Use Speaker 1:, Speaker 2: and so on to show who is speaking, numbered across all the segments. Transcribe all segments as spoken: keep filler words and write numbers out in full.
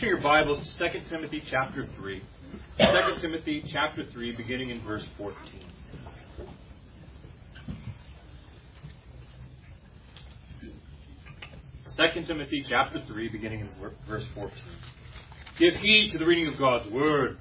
Speaker 1: turn your Bibles to Second Timothy chapter three. Second Timothy chapter three, beginning in verse fourteen. Second Timothy chapter three, beginning in verse fourteen. Give heed to the reading of God's Word.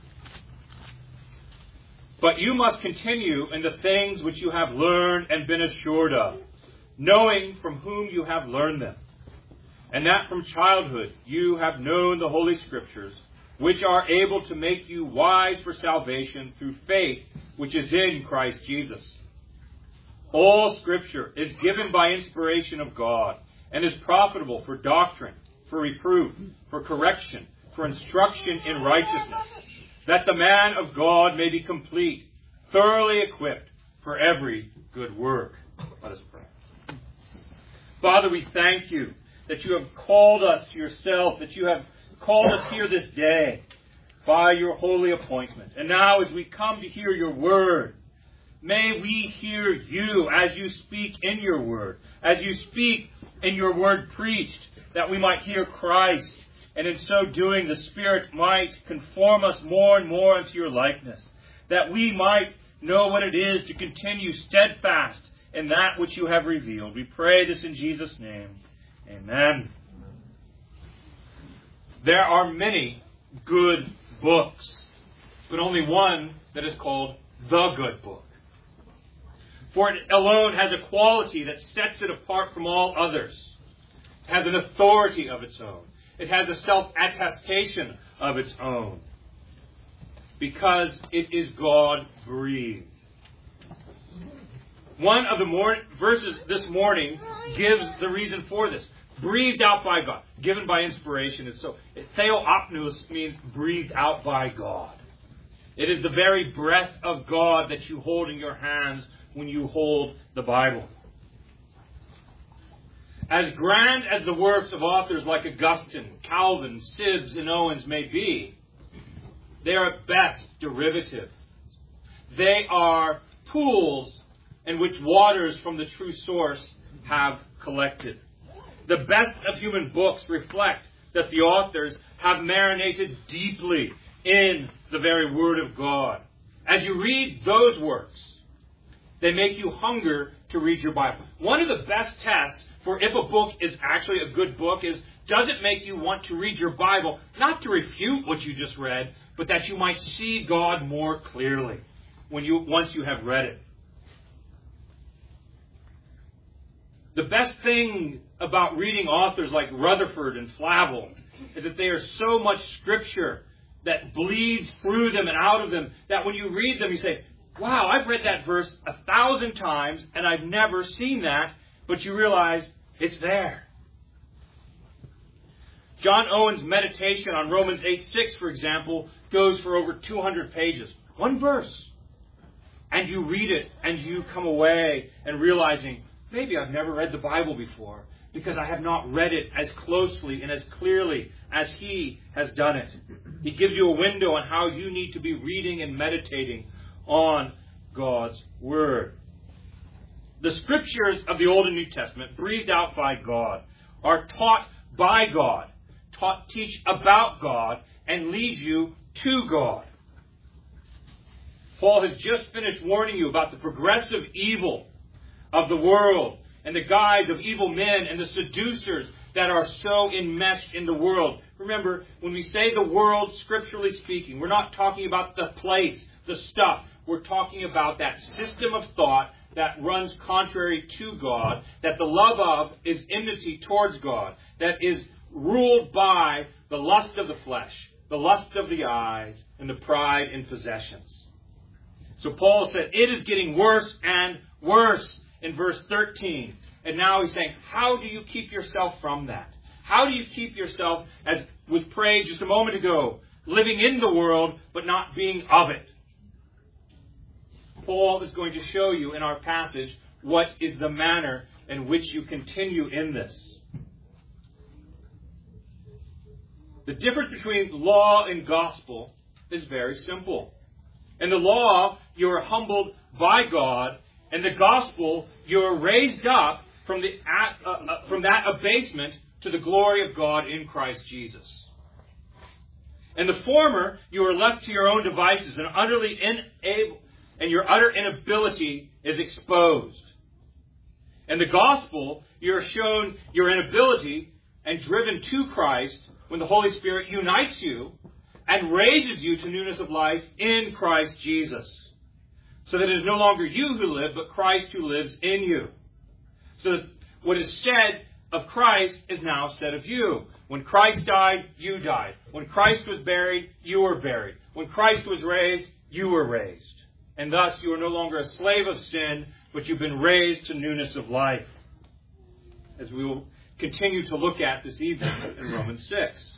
Speaker 1: But you must continue in the things which you have learned and been assured of, knowing from whom you have learned them, and that from childhood you have known the Holy Scriptures, which are able to make you wise for salvation through faith which is in Christ Jesus. All Scripture is given by inspiration of God, and is profitable for doctrine, for reproof, for correction, for instruction in righteousness, that the man of God may be complete, thoroughly equipped for every good work. Let us pray. Father, we thank you that you have called us to yourself, that you have called us here this day by your holy appointment. And now as we come to hear your word, may we hear you as you speak in your word, as you speak in your word preached, that we might hear Christ, and in so doing the Spirit might conform us more and more unto your likeness, that we might know what it is to continue steadfast in that which you have revealed. We pray this in Jesus' name. Amen. There are many good books, but only one that is called the good book. For it alone has a quality that sets it apart from all others. It has an authority of its own. It has a self-attestation of its own. Because it is God-breathed. One of the mor- verses this morning gives the reason for this. Breathed out by God. Given by inspiration. And so, theopneus means breathed out by God. It is the very breath of God that you hold in your hands when you hold the Bible. As grand as the works of authors like Augustine, Calvin, Sibbes, and Owens may be, they are at best derivative. They are pools in which waters from the true source have collected. The best of human books reflect that the authors have marinated deeply in the very Word of God. As you read those works, they make you hunger to read your Bible. One of the best tests for if a book is actually a good book is, does it make you want to read your Bible, not to refute what you just read, but that you might see God more clearly when you once you have read it. The best thing about reading authors like Rutherford and Flavel is that they are so much Scripture that bleeds through them and out of them that when you read them you say, wow, I've read that verse a thousand times and I've never seen that, but you realize it's there. John Owen's meditation on Romans eight six, for example, goes for over two hundred pages. One verse. And you read it and you come away and realizing, maybe I've never read the Bible before because I have not read it as closely and as clearly as he has done it. He gives you a window on how you need to be reading and meditating on God's Word. The Scriptures of the Old and New Testament, breathed out by God, are taught by God, taught, teach about God, and lead you to God. Paul has just finished warning you about the progressive evil of the world and the guise of evil men and the seducers that are so enmeshed in the world. Remember, when we say the world, scripturally speaking, we're not talking about the place, the stuff. We're talking about that system of thought that runs contrary to God, that the love of is enmity towards God, that is ruled by the lust of the flesh, the lust of the eyes, and the pride in possessions. So Paul said, it is getting worse and worse in verse thirteen. And now he's saying, how do you keep yourself from that? How do you keep yourself, as was prayed just a moment ago, living in the world but not being of it? Paul is going to show you in our passage what is the manner in which you continue in this. The difference between law and gospel is very simple. In the law, you are humbled by God. In the gospel, you are raised up from, the, uh, uh, from that abasement to the glory of God in Christ Jesus. In the former, you are left to your own devices and utterly unable, and your utter inability is exposed. In the gospel, you are shown your inability and driven to Christ when the Holy Spirit unites you and raises you to newness of life in Christ Jesus. So that it is no longer you who live, but Christ who lives in you. So that what is said of Christ is now said of you. When Christ died, you died. When Christ was buried, you were buried. When Christ was raised, you were raised. And thus you are no longer a slave of sin, but you've been raised to newness of life. As we will continue to look at this evening in Romans six.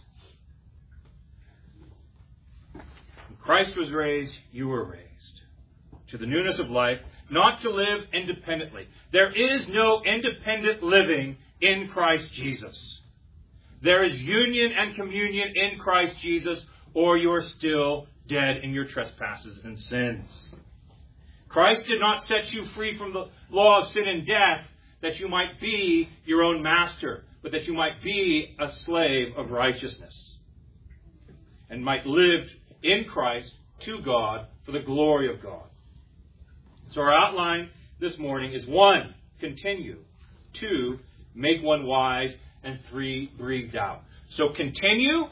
Speaker 1: When Christ was raised, you were raised to the newness of life, not to live independently. There is no independent living in Christ Jesus. There is union and communion in Christ Jesus, or you are still dead in your trespasses and sins. Christ did not set you free from the law of sin and death that you might be your own master, but that you might be a slave of righteousness and might live in Christ to God for the glory of God. So our outline this morning is one, continue. Two, make one wise. And three, breathed out. So continue,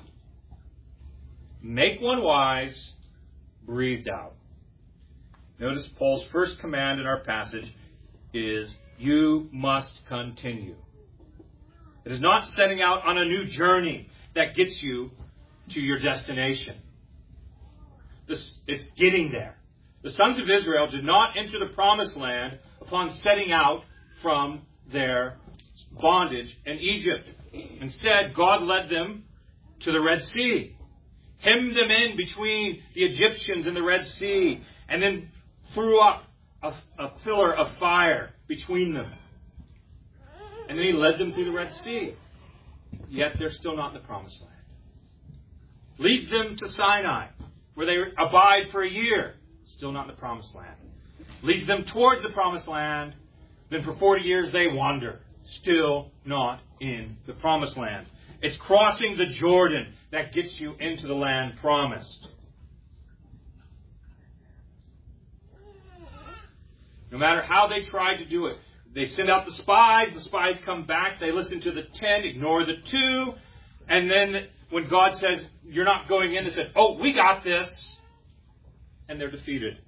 Speaker 1: make one wise, breathed out. Notice Paul's first command in our passage is, you must continue. It is not setting out on a new journey that gets you to your destination. This, it's getting there. The sons of Israel did not enter the promised land upon setting out from their bondage in Egypt. Instead, God led them to the Red Sea, hemmed them in between the Egyptians and the Red Sea, and then threw up a, a pillar of fire between them. And then he led them through the Red Sea. Yet they're still not in the promised land. Leads them to Sinai, where they abide for a year. Still not in the promised land. Leads them towards the promised land. Then for forty years they wander. Still not in the promised land. It's crossing the Jordan that gets you into the land promised. No matter how they try to do it. They send out the spies. The spies come back. They listen to the ten, ignore the two. And then when God says, you're not going in, they said, oh, we got this. And they're defeated.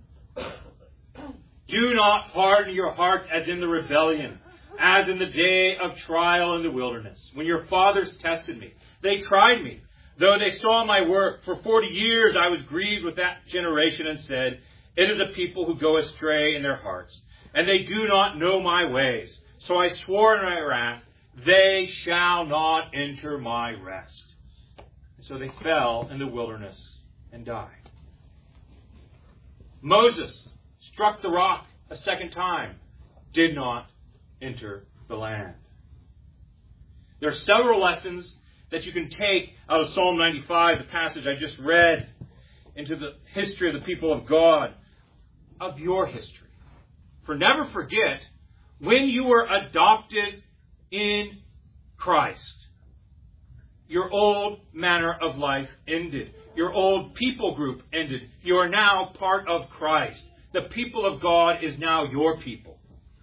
Speaker 1: Do not harden your hearts as in the rebellion, as in the day of trial in the wilderness, when your fathers tested me. They tried me. Though they saw my work, for forty years I was grieved with that generation and said, it is a people who go astray in their hearts, and they do not know my ways. So I swore in my wrath, they shall not enter my rest. And so they fell in the wilderness and died. Moses struck the rock a second time, did not enter the land. There are several lessons that you can take out of Psalm ninety-five, the passage I just read, into the history of the people of God, of your history. For never forget, when you were adopted in Christ, your old manner of life ended. Your old people group ended. You are now part of Christ. The people of God is now your people.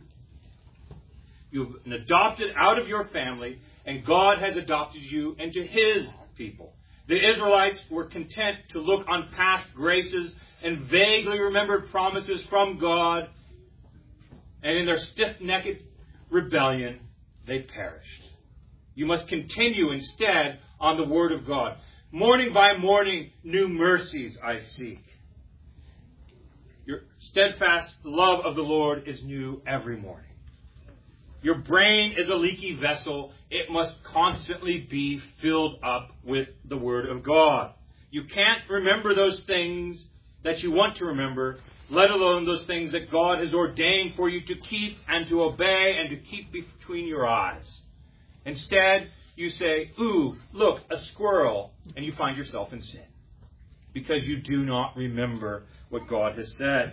Speaker 1: You've been adopted out of your family, and God has adopted you into His people. The Israelites were content to look on past graces and vaguely remembered promises from God, and in their stiff-necked rebellion, they perished. You must continue instead on the Word of God. Morning by morning, new mercies I seek. Your steadfast love of the Lord is new every morning. Your brain is a leaky vessel. It must constantly be filled up with the Word of God. You can't remember those things that you want to remember, let alone those things that God has ordained for you to keep and to obey and to keep between your eyes. Instead, you say, ooh, look, a squirrel, and you find yourself in sin because you do not remember what God has said.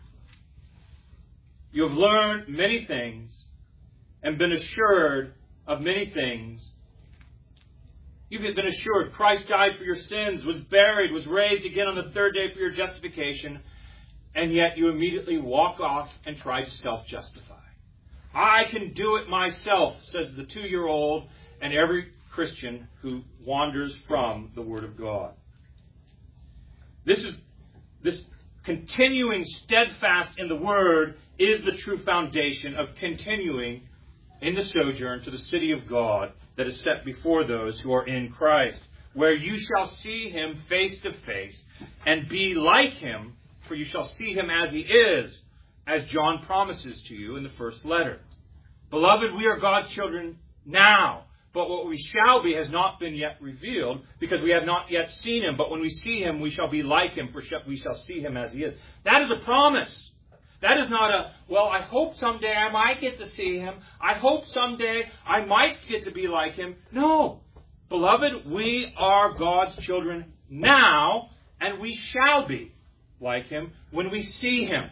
Speaker 1: You have learned many things and been assured of many things, You've been assured Christ died for your sins, was buried, was raised again on the third day for your justification, and yet you immediately walk off and try to self-justify. I can do it myself, says the two-year-old and every Christian who wanders from the Word of God. This is this continuing steadfast in the Word is the true foundation of continuing in the sojourn to the city of God that is set before those who are in Christ, where you shall see Him face to face and be like Him, for you shall see Him as He is, as John promises to you in the first letter. Beloved, we are God's children now, but what we shall be has not been yet revealed, because we have not yet seen Him. But when we see Him, we shall be like Him, for we shall see Him as He is. That is a promise. That is not a, well, I hope someday I might get to see Him. I hope someday I might get to be like Him. No. Beloved, we are God's children now, and we shall be like Him when we see Him.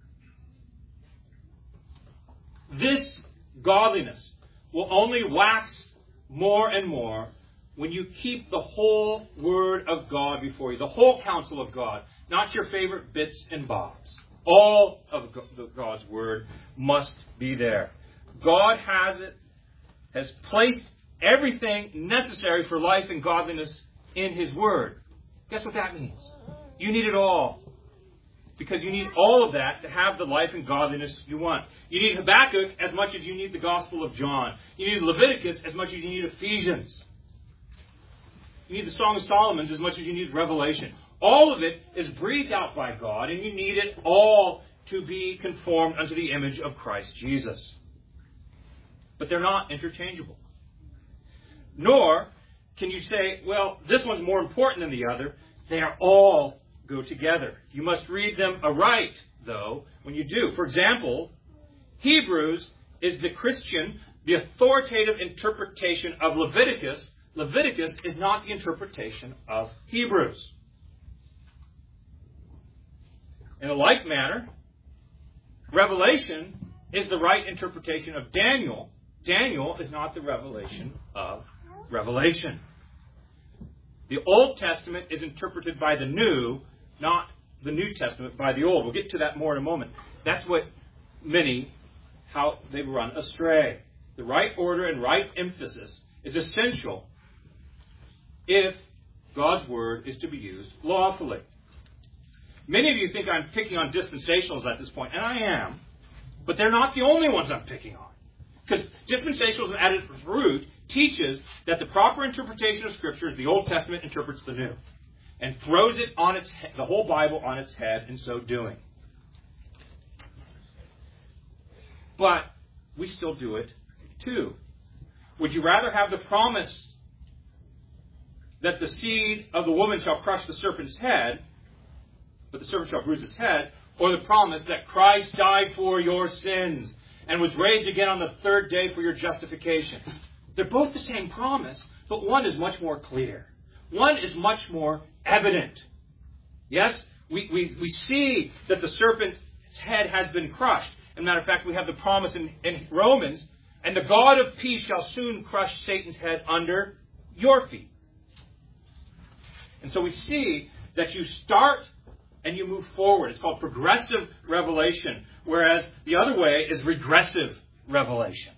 Speaker 1: This godliness will only wax more and more when you keep the whole Word of God before you, the whole counsel of God, not your favorite bits and bobs. All of God's Word must be there. God has it, has placed everything necessary for life and godliness in His Word. Guess what that means? You need it all. Because you need all of that to have the life and godliness you want. You need Habakkuk as much as you need the Gospel of John. You need Leviticus as much as you need Ephesians. You need the Song of Solomon as much as you need Revelation. All of it is breathed out by God, and you need it all to be conformed unto the image of Christ Jesus. But they're not interchangeable. Nor can you say, well, this one's more important than the other. They are all go together. You must read them aright, though, when you do. For example, Hebrews is the Christian, the authoritative interpretation of Leviticus. Leviticus is not the interpretation of Hebrews. In a like manner, Revelation is the right interpretation of Daniel. Daniel is not the revelation of Revelation. The Old Testament is interpreted by the New, not the New Testament by the Old. We'll get to that more in a moment. That's what many, how they run astray. The right order and right emphasis is essential if God's Word is to be used lawfully. Many of you think I'm picking on dispensationals at this point, and I am, but they're not the only ones I'm picking on. Because dispensationalism at its root teaches that the proper interpretation of Scripture is the Old Testament interprets the New, and throws it on its he- the whole Bible on its head in so doing. But we still do it too. Would you rather have the promise that the seed of the woman shall crush the serpent's head, but the serpent shall bruise its head, or the promise that Christ died for your sins and was raised again on the third day for your justification? They're both the same promise, but one is much more clear. One is much more evident. Yes, we, we, we see that the serpent's head has been crushed. As a matter of fact, we have the promise in, in Romans, and the God of peace shall soon crush Satan's head under your feet. And so we see that you start and you move forward. It's called progressive revelation, whereas the other way is regressive revelation.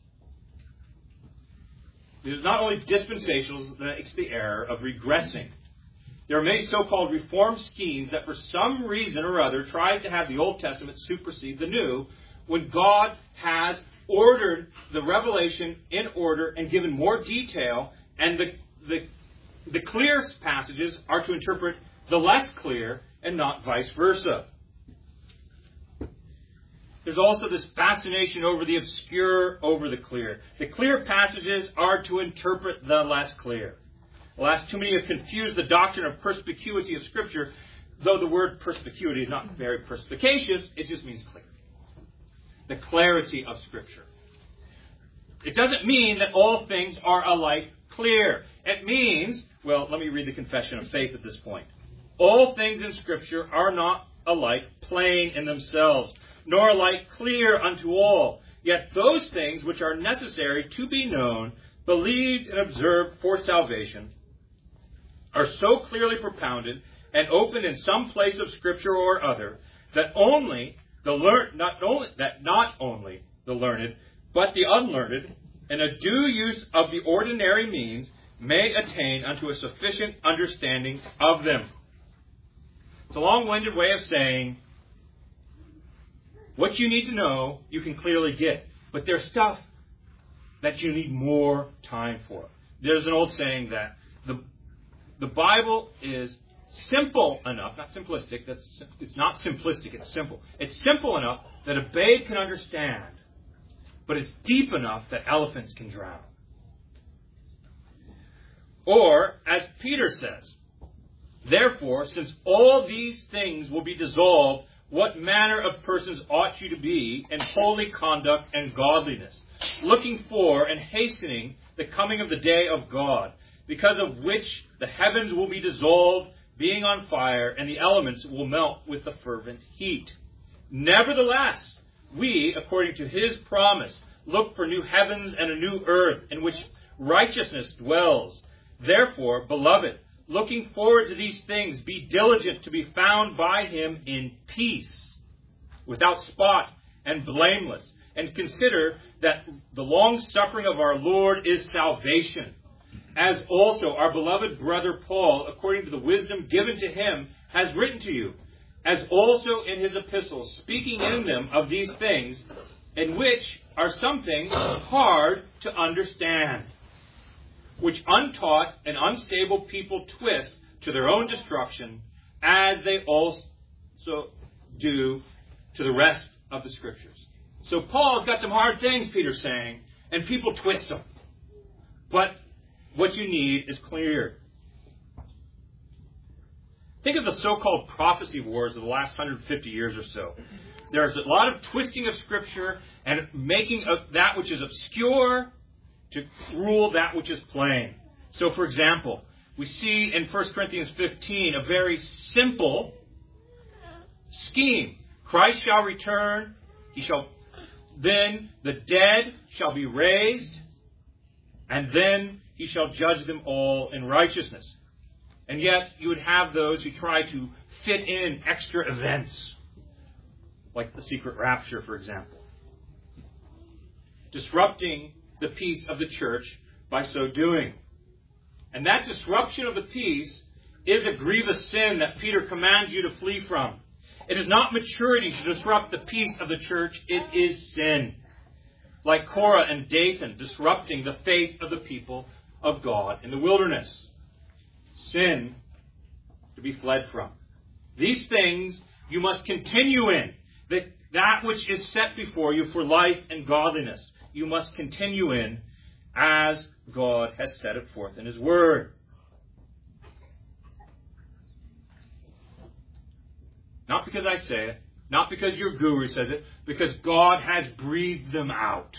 Speaker 1: It is not only dispensationalism that makes the error of regressing. There are many so-called reform schemes that for some reason or other tries to have the Old Testament supersede the New, when God has ordered the revelation in order and given more detail, and the, the, the clear passages are to interpret the less clear and not vice versa. There's also this fascination over the obscure over the clear. The clear passages are to interpret the less clear. Alas, too many have confused the doctrine of perspicuity of Scripture, though the word perspicuity is not very perspicacious, it just means clear. The clarity of Scripture. It doesn't mean that all things are alike clear. It means, well, let me read the Confession of Faith at this point. All things in Scripture are not alike plain in themselves, nor alike clear unto all. Yet those things which are necessary to be known, believed and observed for salvation, are so clearly propounded and opened in some place of Scripture or other, that only the learned, not only that not only the learned, but the unlearned, in a due use of the ordinary means, may attain unto a sufficient understanding of them. It's a long-winded way of saying, what you need to know, you can clearly get. But there's stuff that you need more time for. There's an old saying that the the Bible is simple enough, not simplistic, that's, it's not simplistic, it's simple. It's simple enough that a babe can understand, but it's deep enough that elephants can drown. Or, as Peter says, therefore, since all these things will be dissolved, what manner of persons ought you to be in holy conduct and godliness, looking for and hastening the coming of the day of God, because of which the heavens will be dissolved, being on fire, and the elements will melt with the fervent heat. Nevertheless, we, according to his promise, look for new heavens and a new earth, in which righteousness dwells. Therefore, beloved, looking forward to these things, be diligent to be found by him in peace, without spot and blameless, and consider that the long suffering of our Lord is salvation, as also our beloved brother Paul, according to the wisdom given to him, has written to you, as also in his epistles, speaking in them of these things, in which are some things hard to understand, which untaught and unstable people twist to their own destruction, as they also do to the rest of the Scriptures. So Paul's got some hard things, Peter's saying, and people twist them. But what you need is clear. Think of the so-called prophecy wars of the last one hundred fifty years or so. There's a lot of twisting of Scripture and making of that which is obscure to rule that which is plain. So, for example, we see in First Corinthians fifteen a very simple scheme. Christ shall return, he shall then the dead shall be raised, and then he shall judge them all in righteousness. And yet you would have those who try to fit in extra events, like the secret rapture, for example, disrupting the peace of the church by so doing. And that disruption of the peace is a grievous sin that Peter commands you to flee from. It is not maturity to disrupt the peace of the church. It is sin. Like Korah and Dathan disrupting the faith of the people of God in the wilderness. Sin to be fled from. These things you must continue in. That, that which is set before you for life and godliness, you must continue in as God has set it forth in his word. Not because I say it, not because your guru says it, because God has breathed them out.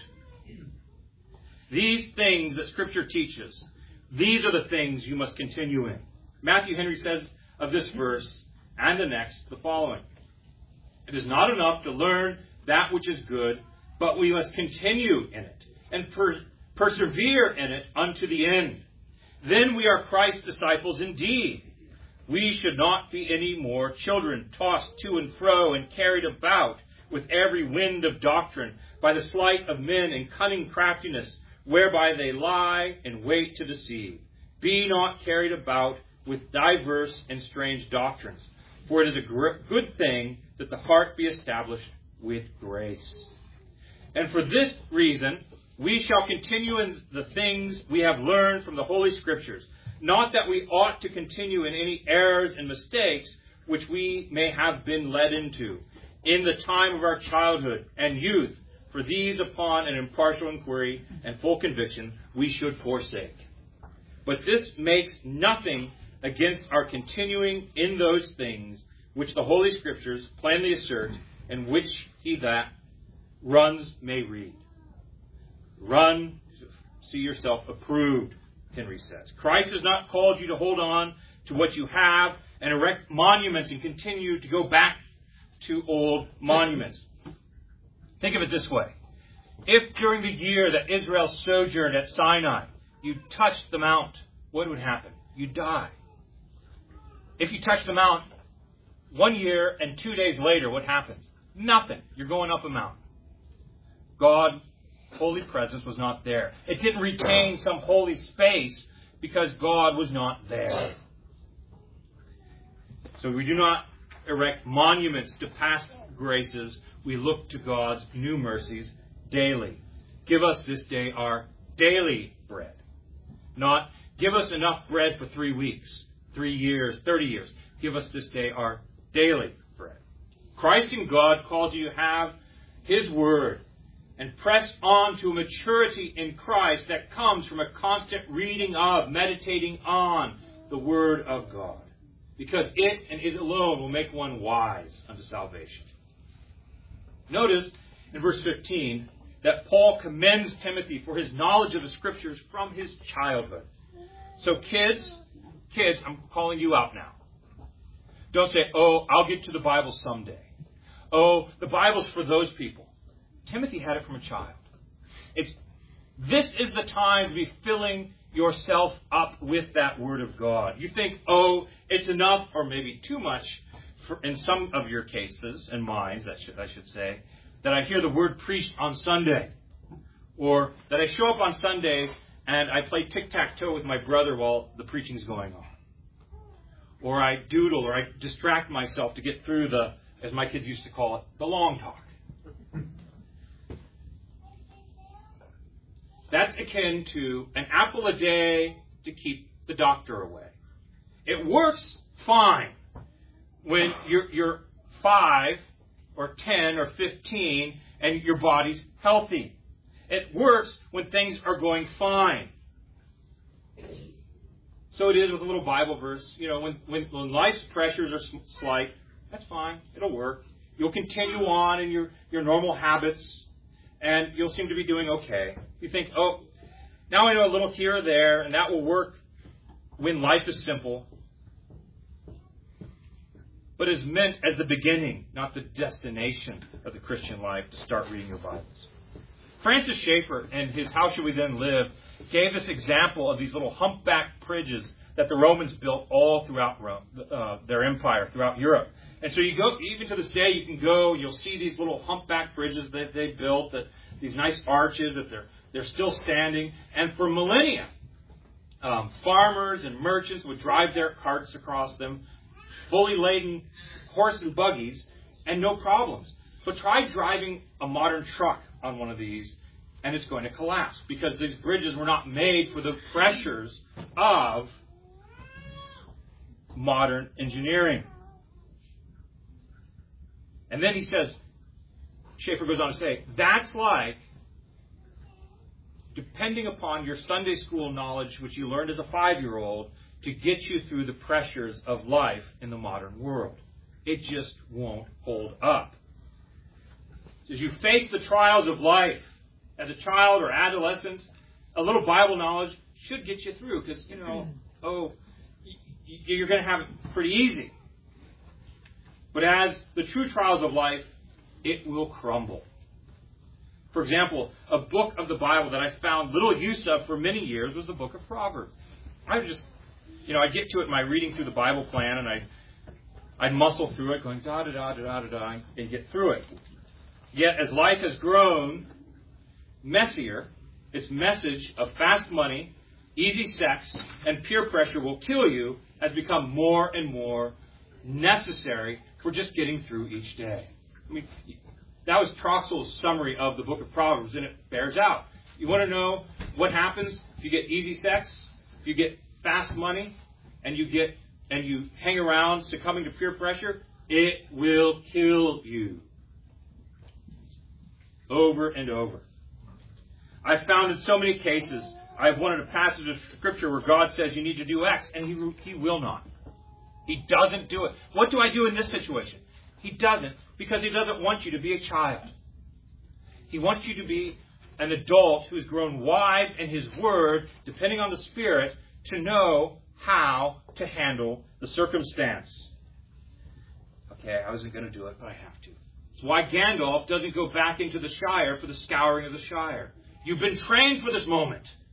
Speaker 1: These things that Scripture teaches, these are the things you must continue in. Matthew Henry says of this verse and the next the following: it is not enough to learn that which is good, but we must continue in it and per- persevere in it unto the end. Then we are Christ's disciples indeed. We should not be any more children tossed to and fro and carried about with every wind of doctrine by the sleight of men and cunning craftiness, whereby they lie and wait to deceive. Be not carried about with diverse and strange doctrines, for it is a gr- good thing that the heart be established with grace. And for this reason, we shall continue in the things we have learned from the Holy Scriptures, not that we ought to continue in any errors and mistakes which we may have been led into in the time of our childhood and youth, for these upon an impartial inquiry and full conviction we should forsake. But this makes nothing against our continuing in those things which the Holy Scriptures plainly assert, and which he that runs may read. Run, see yourself approved, Henry says. Christ has not called you to hold on to what you have and erect monuments and continue to go back to old monuments. Think of it this way. If during the year that Israel sojourned at Sinai, you touched the mount, what would happen? You'd die. If you touched the mount one year and two days later, what happens? Nothing. You're going up a mountain. God's holy presence was not there. It didn't retain some holy space because God was not there. So we do not erect monuments to past graces. We look to God's new mercies daily. Give us this day our daily bread. Not give us enough bread for three weeks, three years, thirty years. Give us this day our daily bread. Christ in God calls you to have His Word and press on to maturity in Christ that comes from a constant reading of, meditating on the Word of God. Because it and it alone will make one wise unto salvation. Notice in verse fifteen that Paul commends Timothy for his knowledge of the Scriptures from his childhood. So kids, kids, I'm calling you out now. Don't say, oh, I'll get to the Bible someday. Oh, the Bible's for those people. Timothy had it from a child. It's This is the time to be filling yourself up with that Word of God. You think, oh, it's enough or maybe too much for, in some of your cases, and mine, that should, I should say, that I hear the Word preached on Sunday. Or that I show up on Sunday and I play tic-tac-toe with my brother while the preaching's going on. Or I doodle or I distract myself to get through the, as my kids used to call it, the long talk. That's akin to an apple a day to keep the doctor away. It works fine when you're, you're five or ten or fifteen and your body's healthy. It works when things are going fine. So it is with a little Bible verse. You know, when, when, when life's pressures are slight, that's fine. It'll work. You'll continue on in your, your normal habits, and you'll seem to be doing okay. You think, oh, now I know a little here or there, and that will work when life is simple. But is meant as the beginning, not the destination of the Christian life to start reading your Bibles. Francis Schaeffer, in his How Should We Then Live, gave this example of these little humpback bridges that the Romans built all throughout Rome, uh, their empire, throughout Europe. And so you go, even to this day, you can go, you'll see these little humpback bridges that they built, that these nice arches that they're they're still standing. And for millennia, um, farmers and merchants would drive their carts across them, fully laden horse and buggies, and no problems. But try driving a modern truck on one of these, and it's going to collapse because these bridges were not made for the pressures of modern engineering. And then he says, Schaeffer goes on to say, that's like depending upon your Sunday school knowledge, which you learned as a five-year-old, to get you through the pressures of life in the modern world. It just won't hold up. As you face the trials of life as a child or adolescent, a little Bible knowledge should get you through because, you know, oh, you're going to have it pretty easy. But as the true trials of life, it will crumble. For example, a book of the Bible that I found little use of for many years was the book of Proverbs. I would just, you know, I'd get to it in my reading through the Bible plan, and I'd, I'd muscle through it, going da-da-da-da-da-da, and get through it. Yet, as life has grown messier, its message of fast money, easy sex, and peer pressure will kill you has become more and more necessary for just getting through each day. I mean, that was Troxel's summary of the book of Proverbs, and it bears out. You want to know what happens if you get easy sex, if you get fast money, and you get and you hang around succumbing to peer pressure? It will kill you. Over and over. I've found in so many cases, I've wanted a passage of Scripture where God says you need to do X, and He, he will not. He doesn't do it. What do I do in this situation? He doesn't, because He doesn't want you to be a child. He wants you to be an adult who has grown wise in His Word, depending on the Spirit, to know how to handle the circumstance. Okay, I wasn't going to do it, but I have to. It's why Gandalf doesn't go back into the Shire for the scouring of the Shire. You've been trained for this moment.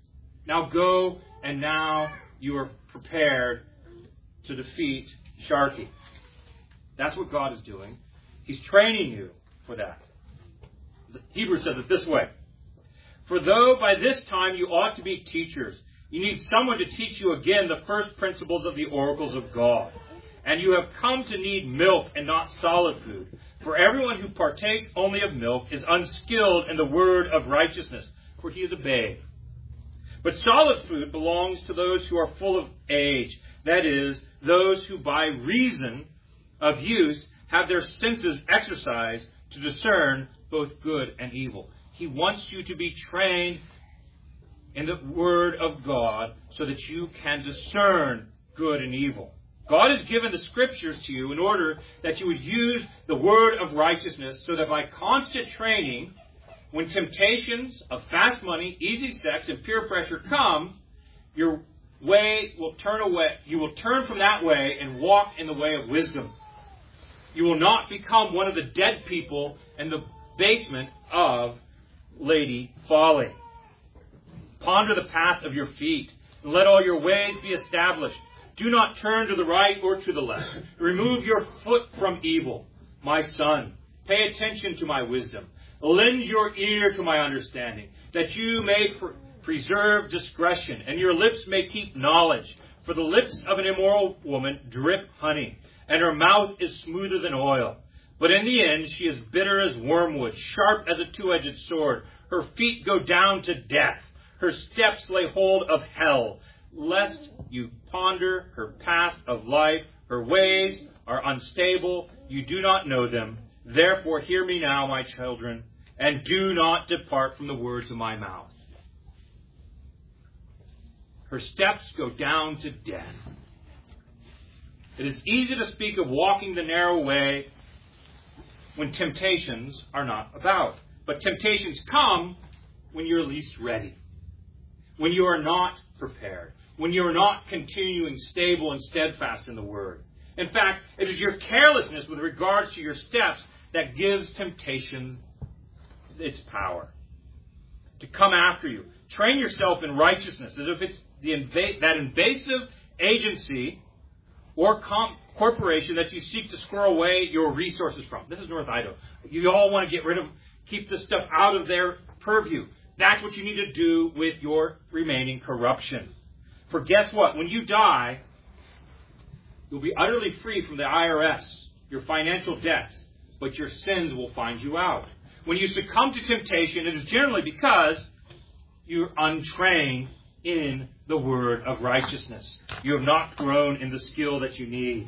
Speaker 1: Now go, and now you are prepared to defeat Sharky. That's what God is doing. He's training you for that. The Hebrew says it this way. For though by this time you ought to be teachers, you need someone to teach you again the first principles of the oracles of God. And you have come to need milk and not solid food. For everyone who partakes only of milk is unskilled in the word of righteousness, for he is a babe. But solid food belongs to those who are full of age, that is, those who by reason of use have their senses exercised to discern both good and evil. He wants you to be trained in the Word of God so that you can discern good and evil. God has given the Scriptures to you in order that you would use the Word of righteousness so that by constant training, when temptations of fast money, easy sex, and peer pressure come, your way will turn away. You will turn from that way and walk in the way of wisdom. You will not become one of the dead people in the basement of Lady Folly. Ponder the path of your feet, and let all your ways be established. Do not turn to the right or to the left. Remove your foot from evil. My son, pay attention to my wisdom. Lend your ear to my understanding, that you may pre- preserve discretion, and your lips may keep knowledge. For the lips of an immoral woman drip honey, and her mouth is smoother than oil. But in the end she is bitter as wormwood, sharp as a two-edged sword. Her feet go down to death. Her steps lay hold of hell. Lest you ponder her path of life, her ways are unstable. You do not know them. Therefore hear me now, my children, and do not depart from the words of my mouth. Her steps go down to death. It is easy to speak of walking the narrow way when temptations are not about. But temptations come when you're least ready, when you are not prepared, when you are not continuing stable and steadfast in the Word. In fact, it is your carelessness with regards to your steps that gives temptation its power to come after you. Train yourself in righteousness as if it's the inv- that invasive agency or com- corporation that you seek to squirrel away your resources from. This is North Idaho. You all want to get rid of, keep this stuff out of their purview. That's what you need to do with your remaining corruption. For guess what? When you die, you'll be utterly free from the I R S, your financial debts, but your sins will find you out. When you succumb to temptation, it is generally because you're untrained in the word of righteousness. You have not grown in the skill that you need.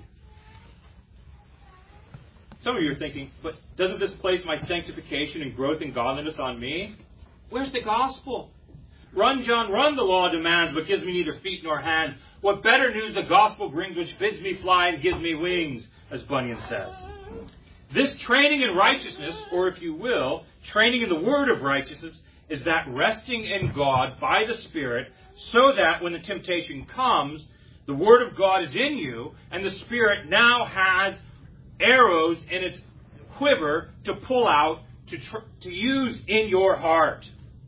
Speaker 1: Some of you are thinking, but doesn't this place my sanctification and growth in godliness on me? Where's the gospel? Run, John, run, the law demands, but gives me neither feet nor hands. What better news the gospel brings, which bids me fly and gives me wings, as Bunyan says. This training in righteousness, or if you will, training in the word of righteousness, is that resting in God by the Spirit, so that when the temptation comes, the word of God is in you, and the Spirit now has arrows in its quiver to pull out, to, tr- to use in your heart.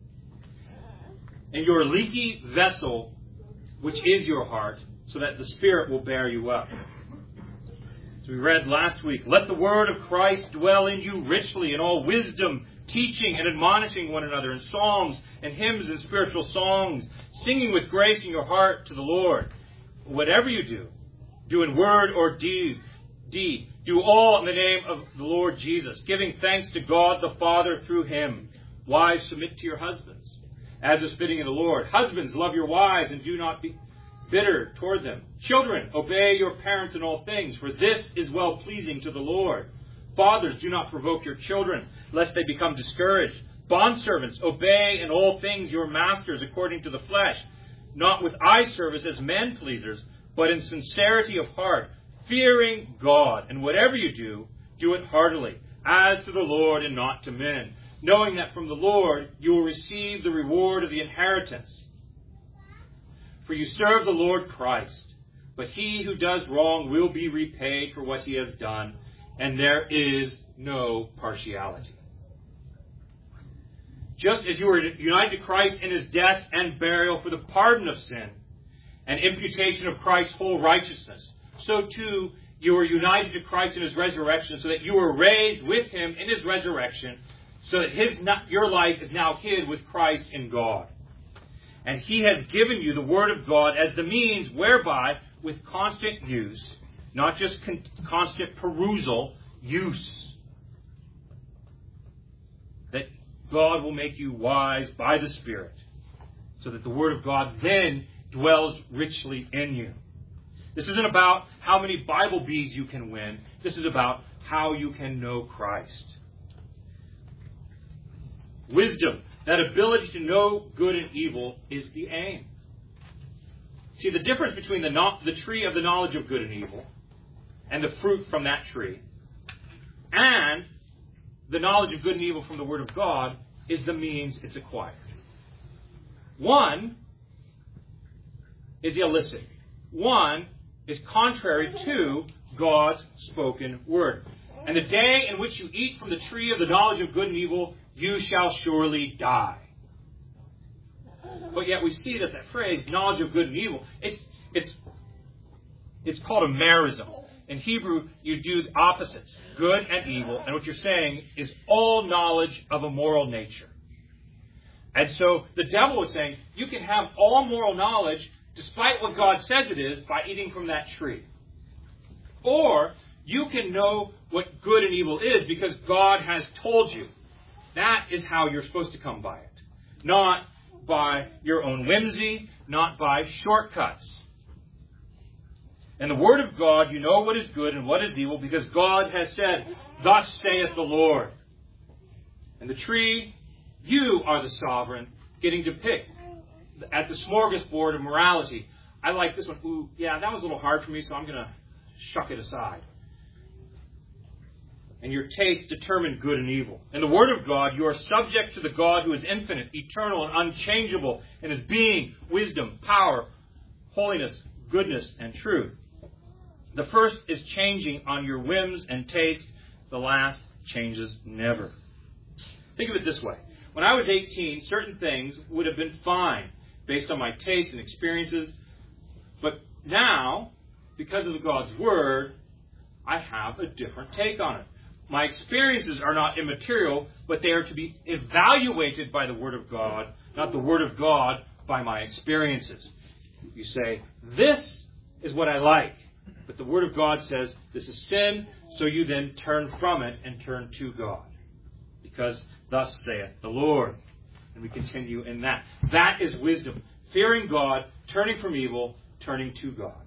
Speaker 1: In your leaky vessel, which is your heart, so that the Spirit will bear you up. As we read last week, let the word of Christ dwell in you richly in all wisdom, teaching and admonishing one another in psalms and hymns and spiritual songs, singing with grace in your heart to the Lord. Whatever you do, do in word or deed, deed, do all in the name of the Lord Jesus, giving thanks to God the Father through him. Wives, submit to your husbands, as is fitting in the Lord. Husbands, love your wives and do not be bitter toward them. Children, obey your parents in all things, for this is well-pleasing to the Lord. Fathers, do not provoke your children, lest they become discouraged. Bondservants, obey in all things your masters according to the flesh, not with eye service as men pleasers, but in sincerity of heart, fearing God. And whatever you do, do it heartily, as to the Lord and not to men, knowing that from the Lord you will receive the reward of the inheritance. For you serve the Lord Christ, but he who does wrong will be repaid for what he has done, and there is no partiality. Just as you were united to Christ in his death and burial for the pardon of sin and imputation of Christ's whole righteousness, so too you were united to Christ in his resurrection, so that you were raised with him in his resurrection, so that his your life is now hid with Christ in God. And he has given you the word of God as the means whereby, with constant use, not just con- constant perusal, use, that God will make you wise by the Spirit, so that the word of God then dwells richly in you. This isn't about how many Bible bees you can win. This is about how you can know Christ. Wisdom, that ability to know good and evil, is the aim. See, the difference between the, no- the tree of the knowledge of good and evil and the fruit from that tree and the knowledge of good and evil from the Word of God is the means it's acquired. One is illicit. One is contrary to God's spoken word. And the day in which you eat from the tree of the knowledge of good and evil, you shall surely die. But yet we see that that phrase, knowledge of good and evil, it's it's it's called a merism. In Hebrew, you do the opposites, good and evil. And what you're saying is all knowledge of a moral nature. And so the devil is saying, you can have all moral knowledge despite what God says it is by eating from that tree. Or you can know what good and evil is because God has told you. That is how you're supposed to come by it. Not by your own whimsy, not by shortcuts. In the Word of God, you know what is good and what is evil because God has said, thus saith the Lord. And the tree, you are the sovereign, getting to pick at the smorgasbord of morality. I like this one. Ooh, yeah, that was a little hard for me, so I'm going to shuck it aside. And your taste determine good and evil. In the Word of God, you are subject to the God who is infinite, eternal, and unchangeable in his being, wisdom, power, holiness, goodness, and truth. The first is changing on your whims and taste. The last changes never. Think of it this way. When I was eighteen, certain things would have been fine based on my tastes and experiences. But now, because of God's Word, I have a different take on it. My experiences are not immaterial, but they are to be evaluated by the Word of God, not the Word of God by my experiences. You say, this is what I like. But the Word of God says this is sin, so you then turn from it and turn to God. Because thus saith the Lord. And we continue in that. That is wisdom. Fearing God, turning from evil, turning to God.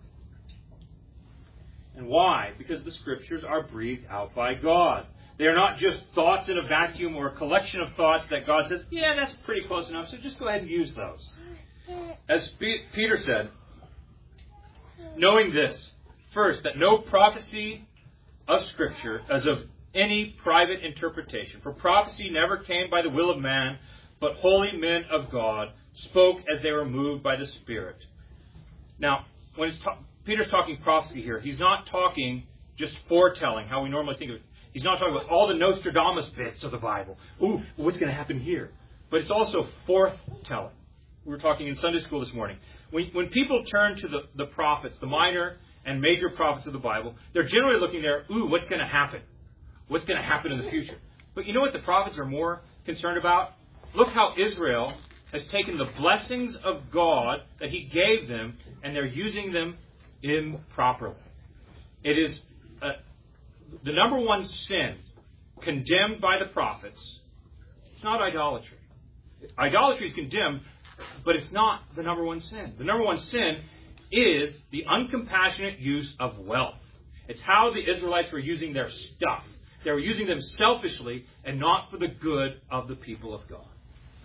Speaker 1: And why? Because the Scriptures are breathed out by God. They are not just thoughts in a vacuum or a collection of thoughts that God says, yeah, that's pretty close enough, so just go ahead and use those. As Peter said, knowing this, first, that no prophecy of Scripture is of any private interpretation. For prophecy never came by the will of man, but holy men of God spoke as they were moved by the Spirit. Now, when it's ta- Peter's talking prophecy here, he's not talking just foretelling, how we normally think of it. He's not talking about all the Nostradamus bits of the Bible. Ooh, what's going to happen here? But it's also forthtelling. We were talking in Sunday school this morning. When, when people turn to the, the prophets, the minor and major prophets of the Bible, they're generally looking there, ooh, what's going to happen? What's going to happen in the future? But you know what the prophets are more concerned about? Look how Israel has taken the blessings of God that He gave them, and they're using them improperly. It is uh, the number one sin condemned by the prophets. It's not idolatry. Idolatry is condemned, but it's not the number one sin. The number one sin is the uncompassionate use of wealth. It's how the Israelites were using their stuff. They were using them selfishly and not for the good of the people of God.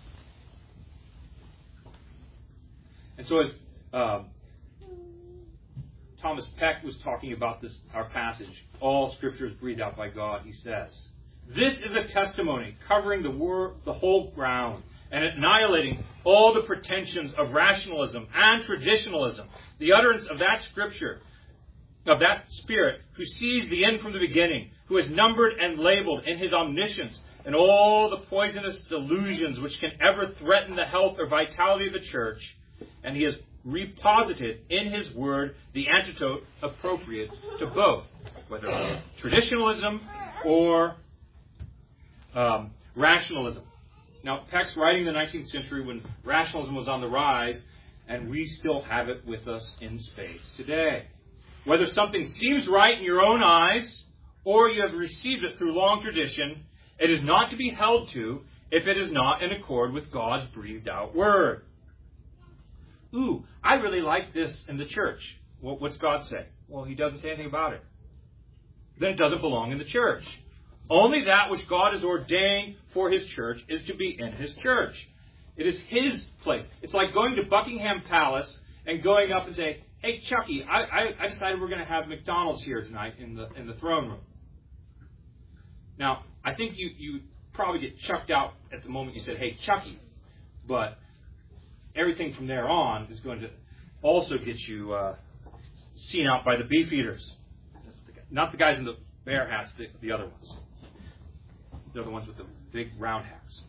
Speaker 1: And so as um, Thomas Peck was talking about this, our passage, all Scripture is breathed out by God, he says, this is a testimony covering the, wor- the whole ground and annihilating all the pretensions of rationalism and traditionalism. The utterance of that Scripture, of that Spirit, who sees the end from the beginning, who is numbered and labeled in His omniscience and all the poisonous delusions which can ever threaten the health or vitality of the church, and he has reposited in his word the antidote appropriate to both, whether traditionalism or um, rationalism. Now, Peck's writing in the nineteenth century when rationalism was on the rise, and we still have it with us in spades today. Whether something seems right in your own eyes, or you have received it through long tradition, it is not to be held to if it is not in accord with God's breathed out word. Ooh, I really like this in the church. Well, what's God say? Well, he doesn't say anything about it. Then it doesn't belong in the church. Only that which God has ordained for his church is to be in his church. It is his place. It's like going to Buckingham Palace and going up and saying, hey, Chucky, I, I, I decided we're going to have McDonald's here tonight in the in the throne room. Now, I think you, you probably get chucked out at the moment you said, hey, Chucky. But everything from there on is going to also get you uh, seen out by the beef eaters. The, not the guys in the bear hats, the, the other ones. They're the ones with the big round hats.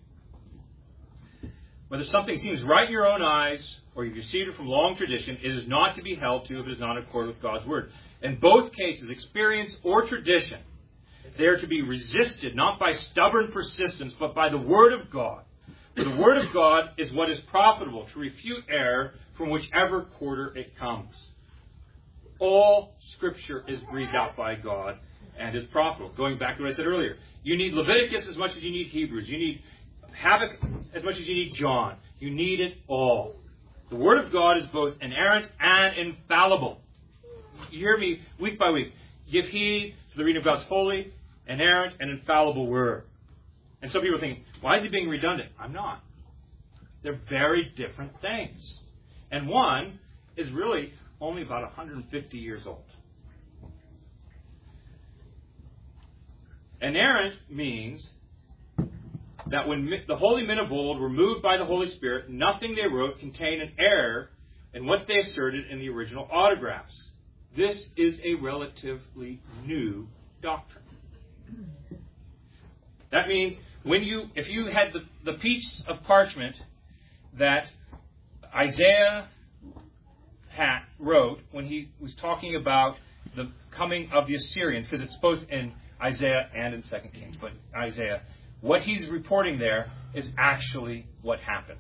Speaker 1: Whether something seems right in your own eyes, or you've received it from long tradition, it is not to be held to if it is not in accord with God's word. In both cases, experience or tradition, they are to be resisted, not by stubborn persistence, but by the word of God. For the word of God is what is profitable to refute error from whichever quarter it comes. All Scripture is breathed out by God and is profitable. Going back to what I said earlier, you need Leviticus as much as you need Hebrews. You need Habakkuk as much as you need John. You need it all. The Word of God is both inerrant and infallible. You hear me week by week. Give heed to the reading of God's holy, inerrant, and infallible Word. And some people are thinking, why is he being redundant? I'm not. They're very different things. And one is really only about one hundred fifty years old. Inerrant means that when the holy men of old were moved by the Holy Spirit, nothing they wrote contained an error in what they asserted in the original autographs. This is a relatively new doctrine. That means when you, if you had the, the piece of parchment that Isaiah had, wrote when he was talking about the coming of the Assyrians, because it's both in Isaiah and in Second Kings, but Isaiah, what he's reporting there is actually what happened.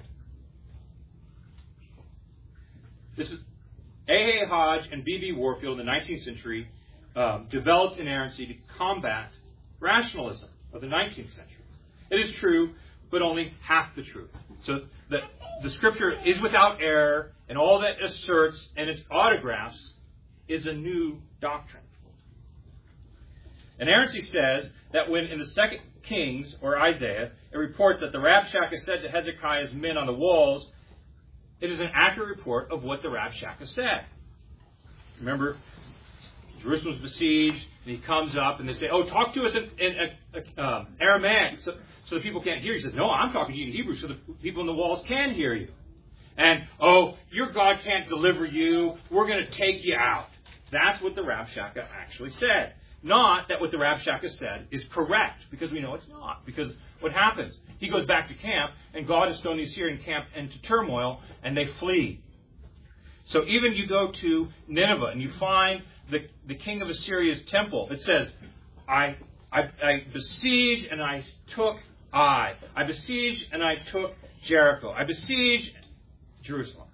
Speaker 1: This is A A Hodge and B B Warfield in the nineteenth century um, developed inerrancy to combat rationalism of the nineteenth century. It is true, but only half the truth. So the, the Scripture is without error, and all that it asserts in its autographs is a new doctrine. Inerrancy says that when in the Second Kings, or Isaiah, it reports that the Rabshakeh said to Hezekiah's men on the walls, it is an accurate report of what the Rabshakeh said. Remember, Jerusalem's besieged, and he comes up, and they say, oh, talk to us in, in uh, um, Aramaic, so, so the people can't hear you. He says, no, I'm talking to you in Hebrew, so the people in the walls can hear you. And, oh, your God can't deliver you. We're going to take you out. That's what the Rabshakeh actually said. Not that what the Rabshakeh said is correct, because we know it's not. Because what happens? He goes back to camp, and God has thrown the Assyrian camp into turmoil, and they flee. So even you go to Nineveh, and you find the, the king of Assyria's temple. It says, I, I, I besieged, and I took Ai. I besieged, and I took Jericho. I besieged Jerusalem.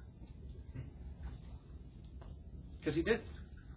Speaker 1: Because he did.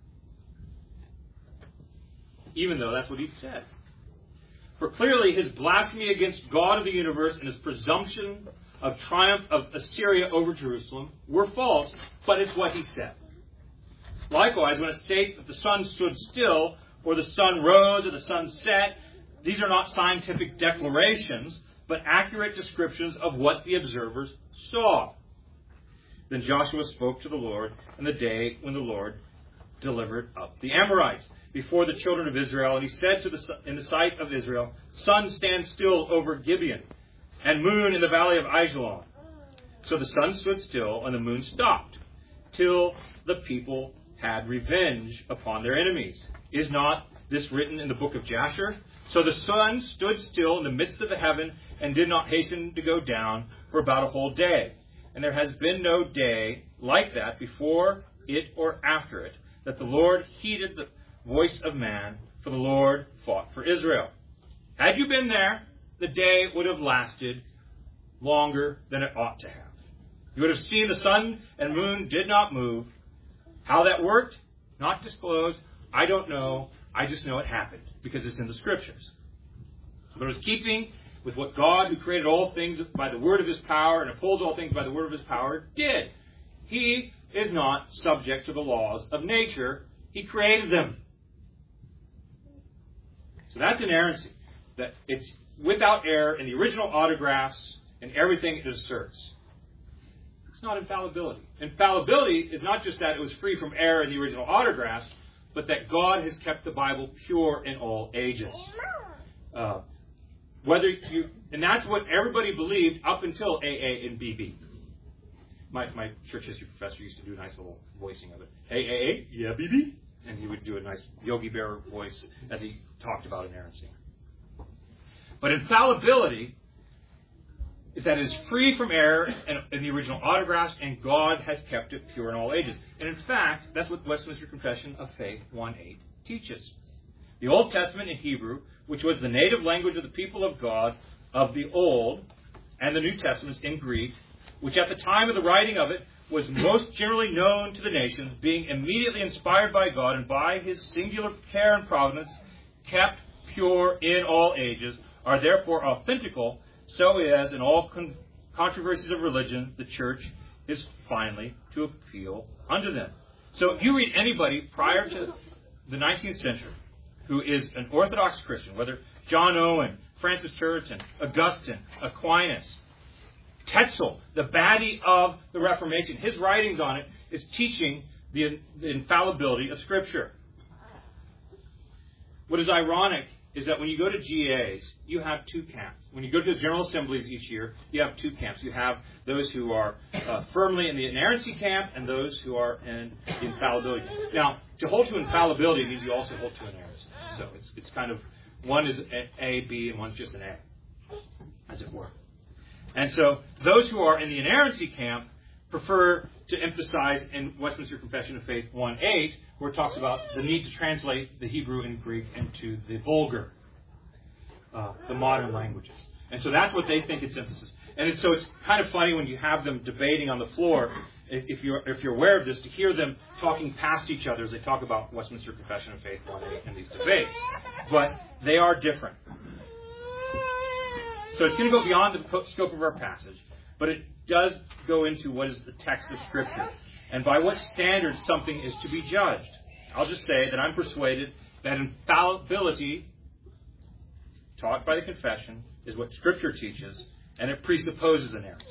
Speaker 1: Even though that's what he said. For clearly his blasphemy against God of the universe and his presumption of triumph of Assyria over Jerusalem were false, but it's what he said. Likewise, when it states that the sun stood still, or the sun rose, or the sun set, these are not scientific declarations, but accurate descriptions of what the observers saw. Then Joshua spoke to the Lord in the day when the Lord delivered up the Amorites before the children of Israel. And he said to the, in the sight of Israel, sun, stand still over Gibeon, and moon in the valley of Ajalon. So the sun stood still, and the moon stopped, till the people had revenge upon their enemies. Is not this written in the book of Jasher. So the sun stood still in the midst of the heaven and did not hasten to go down for about a whole day. And there has been no day like that before it or after it, that the Lord heeded the voice of man, for the Lord fought for Israel. Had you been there, the day would have lasted longer than it ought to have. You would have seen the sun and moon did not move. How that worked, not disclosed. I don't know. I just know it happened because it's in the Scriptures. But it was keeping with what God, who created all things by the word of his power and upholds all things by the word of his power, did. He is not subject to the laws of nature. He created them. So that's inerrancy. That it's without error in the original autographs and everything it asserts. It's not infallibility. Infallibility is not just that it was free from error in the original autographs, but that God has kept the Bible pure in all ages. Uh, whether you, and that's what everybody believed up until A A and B B. My, my church history professor used to do a nice little voicing of it. A A A, yeah, B B. And he would do a nice Yogi Bear voice as he talked about inerrancy. But infallibility is that it is free from error in, in the original autographs, and God has kept it pure in all ages. And in fact, that's what Westminster Confession of Faith one eight teaches. The Old Testament in Hebrew, which was the native language of the people of God of the Old, and the New Testaments in Greek, which at the time of the writing of it was most generally known to the nations, being immediately inspired by God and by his singular care and providence, kept pure in all ages, are therefore authentical, so as in all con- controversies of religion, the church is finally to appeal unto them. So if you read anybody prior to the nineteenth century who is an Orthodox Christian, whether John Owen, Francis Turretin, Augustine, Aquinas, Tetzel, the baddie of the Reformation, his writings on it is teaching the, the infallibility of Scripture. What is ironic is that when you go to G As, you have two camps. When you go to the General Assemblies each year, you have two camps. You have those who are uh, firmly in the inerrancy camp and those who are in the infallibility. Now, to hold to infallibility means you also hold to inerrancy. So it's it's kind of, one is A, B, and one's just an A, as it were. And so those who are in the inerrancy camp prefer to emphasize in Westminster Confession of Faith one eight, where it talks about the need to translate the Hebrew and Greek into the vulgar, uh, the modern languages. And so that's what they think its emphasis. And it's, so it's kind of funny when you have them debating on the floor, if you're, if you're aware of this, to hear them talking past each other as they talk about Westminster Confession of Faith one eight in these debates. But they are different. So it's going to go beyond the scope of our passage, but it does go into what is the text of Scripture and by what standards something is to be judged. I'll just say that I'm persuaded that infallibility taught by the confession is what Scripture teaches, and it presupposes inerrancy.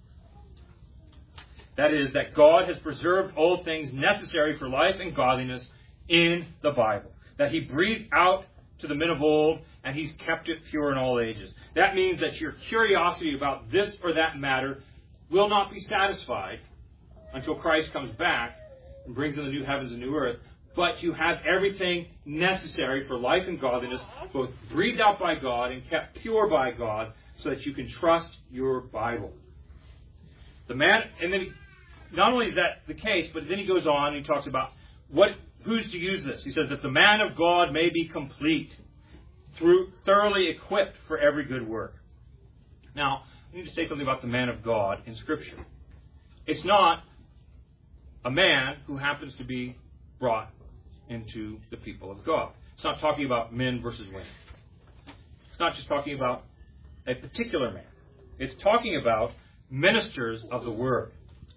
Speaker 1: That is, that God has preserved all things necessary for life and godliness in the Bible. That He breathed out to the men of old, and He's kept it pure in all ages. That means that your curiosity about this or that matter will not be satisfied until Christ comes back and brings in the new heavens and new earth. But you have everything necessary for life and godliness, both breathed out by God and kept pure by God, so that you can trust your Bible. The man, and then he, not only is that the case, but then he goes on and he talks about what, who's to use this. He says that the man of God may be complete, through thoroughly equipped for every good work. Now, I need to say something about the man of God in Scripture. It's not a man who happens to be brought into the people of God. It's not talking about men versus women. It's not just talking about a particular man. It's talking about ministers of the Word.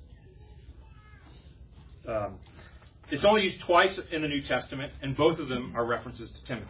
Speaker 1: Um, it's only used twice in the New Testament, and both of them are references to Timothy.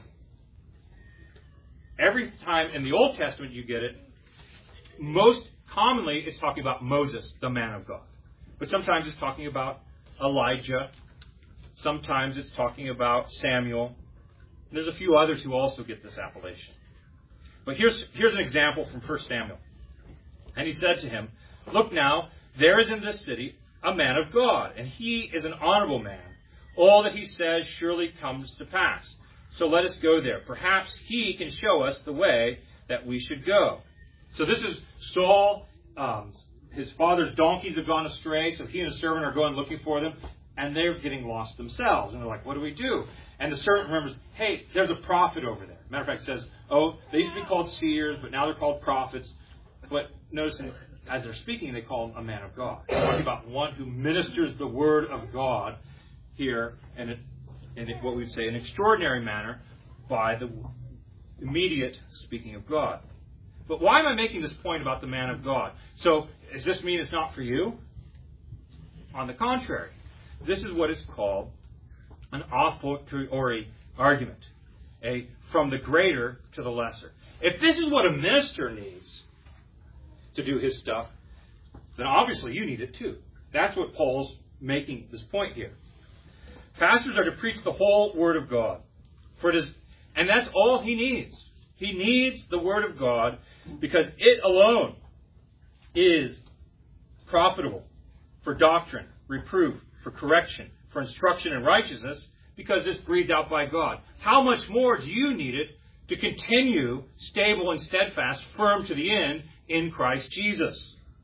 Speaker 1: Every time in the Old Testament you get it, most commonly it's talking about Moses, the man of God. But sometimes it's talking about Elijah. Sometimes it's talking about Samuel. And there's a few others who also get this appellation. But here's, here's an example from First Samuel. And he said to him, "Look now, there is in this city a man of God, and he is an honorable man. All that he says surely comes to pass. So let us go there. Perhaps he can show us the way that we should go. So this is Saul. Um, his father's donkeys have gone astray, so he and his servant are going looking for them, and they're getting lost themselves. And they're like, what do we do? And the servant remembers, hey, there's a prophet over there. Matter of fact, says, oh, they used to be called seers, but now they're called prophets. But notice, as they're speaking, they call him a man of God. They're talking about one who ministers the word of God here in, a, in what we'd say an extraordinary manner by the immediate speaking of God. But why am I making this point about the man of God? So, does this mean it's not for you? On the contrary, this is what is called an a fortiori argument, a from the greater to the lesser. If this is what a minister needs to do his stuff, then obviously you need it too. That's what Paul's making this point here. Pastors are to preach the whole Word of God, for it is, and that's all he needs. He needs the Word of God because it alone is profitable for doctrine, reproof, for correction, for instruction in righteousness, because it's breathed out by God. How much more do you need it to continue stable and steadfast, firm to the end in Christ Jesus?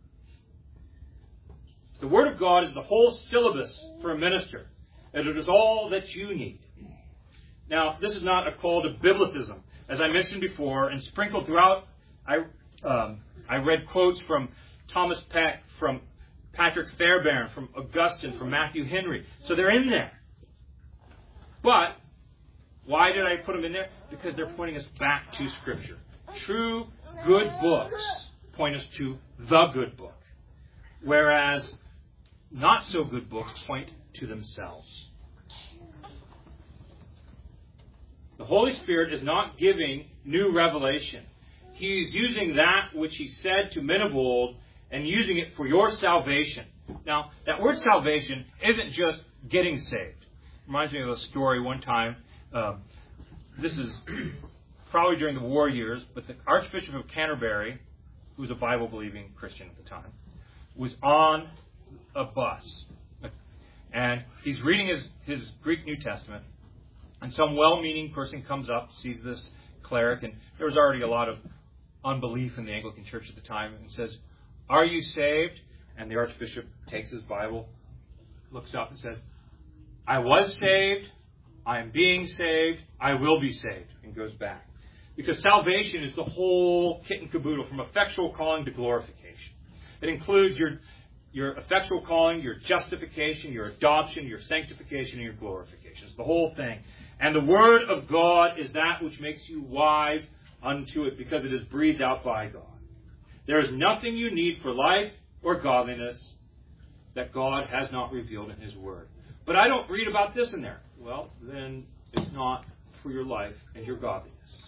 Speaker 1: The Word of God is the whole syllabus for a minister, and it is all that you need. Now, this is not a call to biblicism. As I mentioned before, and sprinkled throughout, I um, I read quotes from Thomas Peck, from Patrick Fairbairn, from Augustine, from Matthew Henry. So they're in there. But why did I put them in there? Because they're pointing us back to Scripture. True, good books point us to the good book, whereas not so good books point to themselves. The Holy Spirit is not giving new revelation. He's using that which he said to men of old and using it for your salvation. Now, that word salvation isn't just getting saved. Reminds me of a story one time. Um, this is probably during the war years, but the Archbishop of Canterbury, who was a Bible-believing Christian at the time, was on a bus. And he's reading his, his Greek New Testament. And some well-meaning person comes up, sees this cleric, and there was already a lot of unbelief in the Anglican Church at the time, and says, "Are you saved?" And the Archbishop takes his Bible, looks up and says, "I was saved, I am being saved, I will be saved," and goes back. Because salvation is the whole kit and caboodle, from effectual calling to glorification. It includes your, your effectual calling, your justification, your adoption, your sanctification, and your glorification. It's the whole thing. And the Word of God is that which makes you wise unto it, because it is breathed out by God. There is nothing you need for life or godliness that God has not revealed in His Word. But I don't read about this in there. Well, then it's not for your life and your godliness.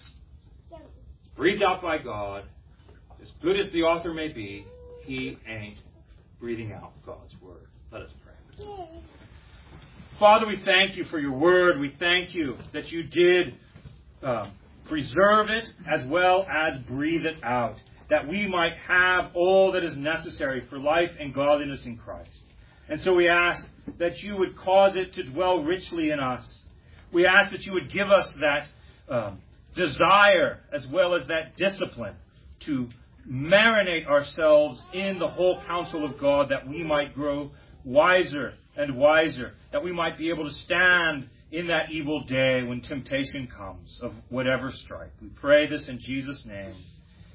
Speaker 1: It's breathed out by God. As good as the author may be, he ain't breathing out God's Word. Let us pray. Father, we thank you for your Word. We thank you that you did um, preserve it as well as breathe it out, that we might have all that is necessary for life and godliness in Christ. And so we ask that you would cause it to dwell richly in us. We ask that you would give us that um, desire as well as that discipline to marinate ourselves in the whole counsel of God, that we might grow wiser and wiser, that we might be able to stand in that evil day when temptation comes of whatever stripe. We pray this in Jesus' name.